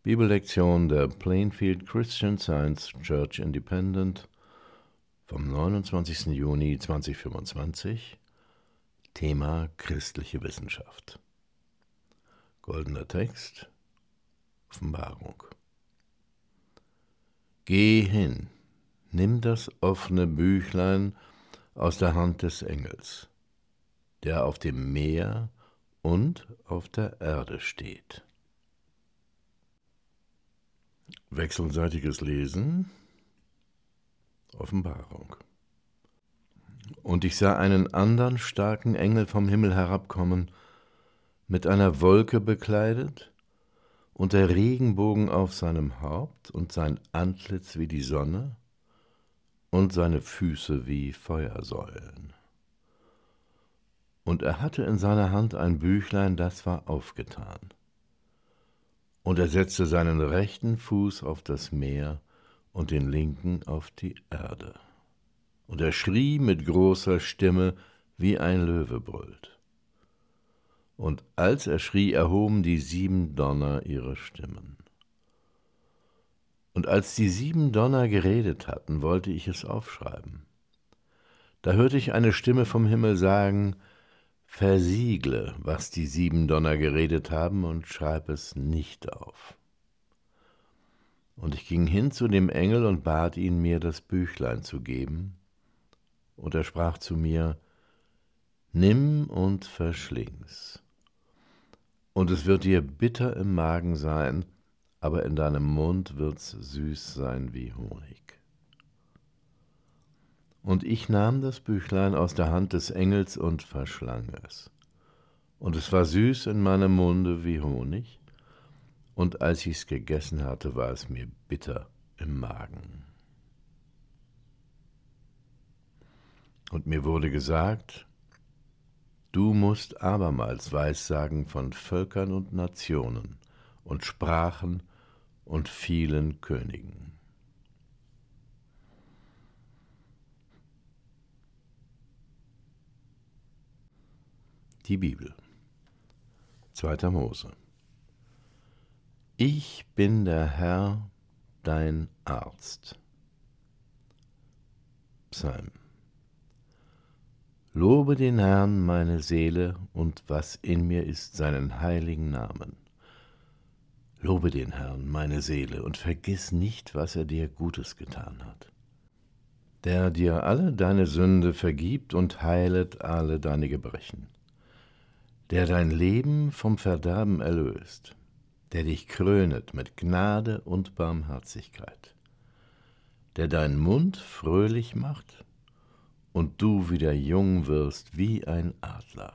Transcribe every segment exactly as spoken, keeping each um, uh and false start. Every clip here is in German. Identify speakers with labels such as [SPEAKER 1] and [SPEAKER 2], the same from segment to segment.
[SPEAKER 1] Bibellektion der Plainfield Christian Science Church Independent vom neunundzwanzigsten Juni zweitausendfünfundzwanzig. Thema christliche Wissenschaft. Goldener Text, Offenbarung. Geh hin, nimm das offene Büchlein aus der Hand des Engels, der auf dem Meer und auf der Erde steht. Wechselseitiges Lesen, Offenbarung. Und ich sah einen andern starken Engel vom Himmel herabkommen, mit einer Wolke bekleidet, und der Regenbogen auf seinem Haupt und sein Antlitz wie die Sonne und seine Füße wie Feuersäulen. Und er hatte in seiner Hand ein Büchlein, das war aufgetan. Und er setzte seinen rechten Fuß auf das Meer und den linken auf die Erde. Und er schrie mit großer Stimme, wie ein Löwe brüllt. Und als er schrie, erhoben die sieben Donner ihre Stimmen. Und als die sieben Donner geredet hatten, wollte ich es aufschreiben. Da hörte ich eine Stimme vom Himmel sagen: Versiegle, was die sieben Donner geredet haben, und schreib es nicht auf. Und ich ging hin zu dem Engel und bat ihn, mir das Büchlein zu geben. Und er sprach zu mir: Nimm und verschling's. Und es wird dir bitter im Magen sein, aber in deinem Mund wird's süß sein wie Honig. Und ich nahm das Büchlein aus der Hand des Engels und verschlang es. Und es war süß in meinem Munde wie Honig, und als ich's gegessen hatte, war es mir bitter im Magen. Und mir wurde gesagt: Du musst abermals Weissagen von Völkern und Nationen und Sprachen und vielen Königen. Die Bibel. zweiter Mose. Ich bin der Herr, dein Arzt. Psalm. Lobe den Herrn, meine Seele, und was in mir ist, seinen heiligen Namen. Lobe den Herrn, meine Seele, und vergiss nicht, was er dir Gutes getan hat. Der dir alle deine Sünde vergibt und heilet alle deine Gebrechen. Der dein Leben vom Verderben erlöst, der dich krönet mit Gnade und Barmherzigkeit, der deinen Mund fröhlich macht und du wieder jung wirst wie ein Adler.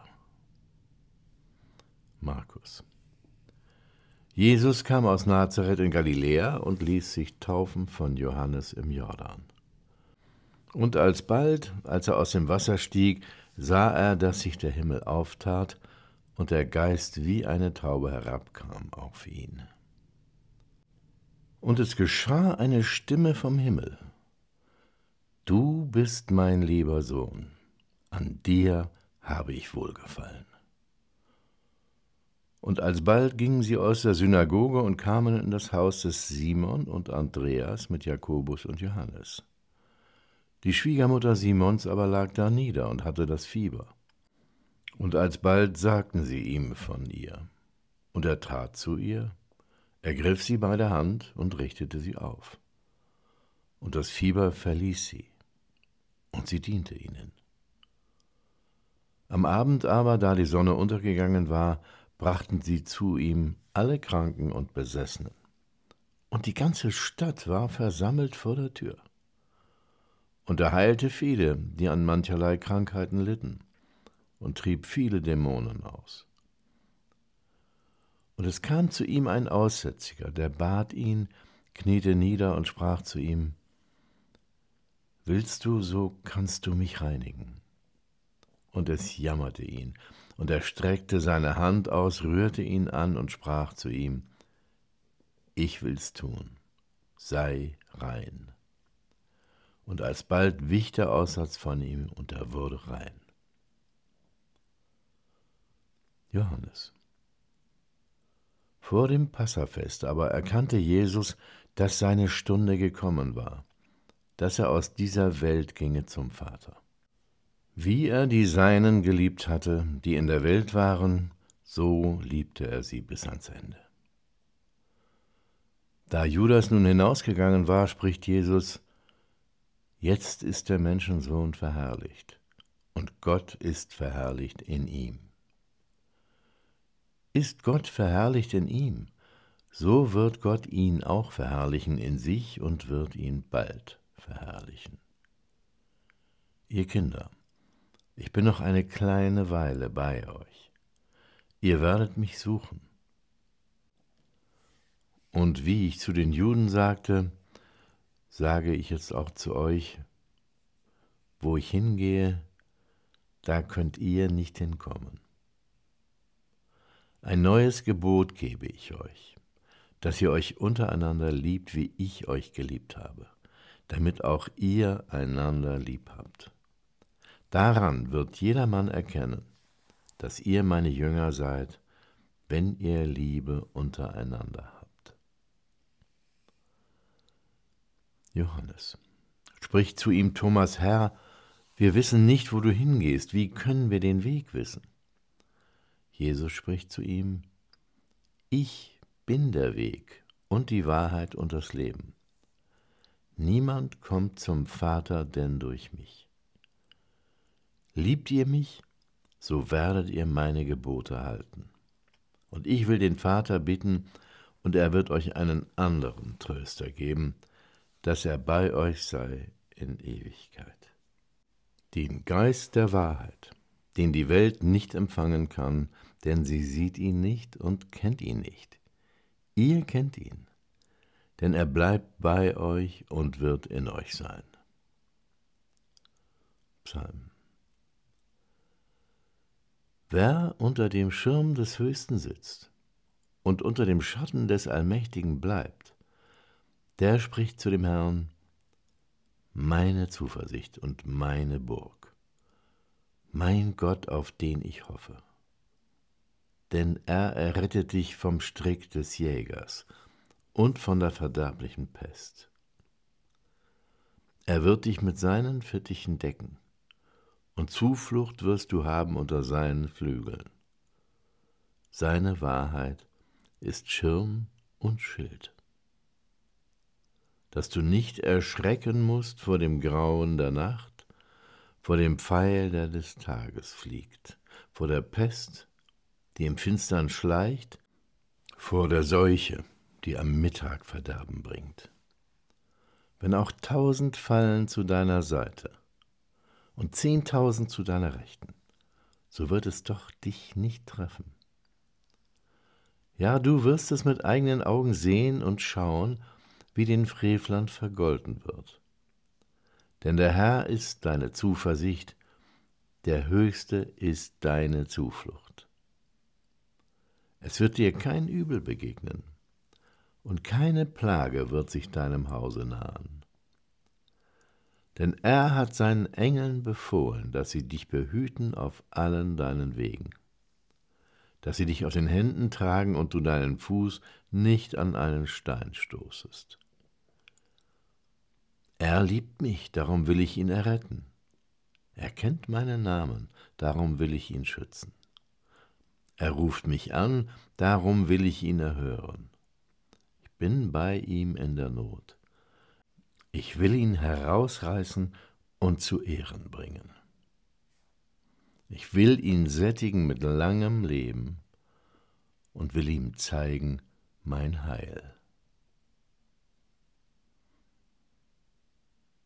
[SPEAKER 1] Markus. Jesus kam aus Nazareth in Galiläa und ließ sich taufen von Johannes im Jordan. Und alsbald, als er aus dem Wasser stieg, sah er, dass sich der Himmel auftat und der Geist wie eine Taube herabkam auf ihn. Und es geschah eine Stimme vom Himmel: Du bist mein lieber Sohn, an dir habe ich wohlgefallen. Und alsbald gingen sie aus der Synagoge und kamen in das Haus des Simon und Andreas mit Jakobus und Johannes. Die Schwiegermutter Simons aber lag da nieder und hatte das Fieber. Und alsbald sagten sie ihm von ihr. Und er trat zu ihr, ergriff sie bei der Hand und richtete sie auf. Und das Fieber verließ sie, und sie diente ihnen. Am Abend aber, da die Sonne untergegangen war, brachten sie zu ihm alle Kranken und Besessenen. Und die ganze Stadt war versammelt vor der Tür. Und er heilte viele, die an mancherlei Krankheiten litten, und trieb viele Dämonen aus. Und es kam zu ihm ein Aussätziger, der bat ihn, kniete nieder und sprach zu ihm: Willst du, so kannst du mich reinigen. Und es jammerte ihn, und er streckte seine Hand aus, rührte ihn an und sprach zu ihm: Ich will's tun, sei rein. Und alsbald wich der Aussatz von ihm, und er wurde rein. Johannes. Vor dem Passafest aber erkannte Jesus, dass seine Stunde gekommen war, dass er aus dieser Welt ginge zum Vater. Wie er die Seinen geliebt hatte, die in der Welt waren, so liebte er sie bis ans Ende. Da Judas nun hinausgegangen war, spricht Jesus: Jetzt ist der Menschensohn verherrlicht, und Gott ist verherrlicht in ihm. Ist Gott verherrlicht in ihm, so wird Gott ihn auch verherrlichen in sich und wird ihn bald verherrlichen. Ihr Kinder, ich bin noch eine kleine Weile bei euch. Ihr werdet mich suchen. Und wie ich zu den Juden sagte, sage ich jetzt auch zu euch: Wo ich hingehe, da könnt ihr nicht hinkommen. Ein neues Gebot gebe ich euch, dass ihr euch untereinander liebt, wie ich euch geliebt habe, damit auch ihr einander lieb habt. Daran wird jedermann erkennen, dass ihr meine Jünger seid, wenn ihr Liebe untereinander habt. Johannes spricht zu ihm Thomas: Herr, wir wissen nicht, wo du hingehst, wie können wir den Weg wissen? Jesus spricht zu ihm: Ich bin der Weg und die Wahrheit und das Leben. Niemand kommt zum Vater denn durch mich. Liebt ihr mich, so werdet ihr meine Gebote halten. Und ich will den Vater bitten, und er wird euch einen anderen Tröster geben, dass er bei euch sei in Ewigkeit. Den Geist der Wahrheit, den die Welt nicht empfangen kann, denn sie sieht ihn nicht und kennt ihn nicht. Ihr kennt ihn, denn er bleibt bei euch und wird in euch sein. Psalm. Wer unter dem Schirm des Höchsten sitzt und unter dem Schatten des Allmächtigen bleibt, der spricht zu dem Herrn: Meine Zuversicht und meine Burg, mein Gott, auf den ich hoffe. Denn er errettet dich vom Strick des Jägers und von der verderblichen Pest. Er wird dich mit seinen Fittichen decken, und Zuflucht wirst du haben unter seinen Flügeln. Seine Wahrheit ist Schirm und Schild. Dass du nicht erschrecken musst vor dem Grauen der Nacht, vor dem Pfeil, der des Tages fliegt, vor der Pest, die im Finstern schleicht, vor der Seuche, die am Mittag Verderben bringt. Wenn auch tausend fallen zu deiner Seite und zehntausend zu deiner Rechten, so wird es doch dich nicht treffen. Ja, du wirst es mit eigenen Augen sehen und schauen, wie den Frevlern vergolten wird. Denn der Herr ist deine Zuversicht, der Höchste ist deine Zuflucht. Es wird dir kein Übel begegnen, und keine Plage wird sich deinem Hause nahen. Denn er hat seinen Engeln befohlen, dass sie dich behüten auf allen deinen Wegen, dass sie dich auf den Händen tragen und du deinen Fuß nicht an einen Stein stoßest. Er liebt mich, darum will ich ihn erretten. Er kennt meinen Namen, darum will ich ihn schützen. Er ruft mich an, darum will ich ihn erhören. Ich bin bei ihm in der Not. Ich will ihn herausreißen und zu Ehren bringen. Ich will ihn sättigen mit langem Leben und will ihm zeigen mein Heil.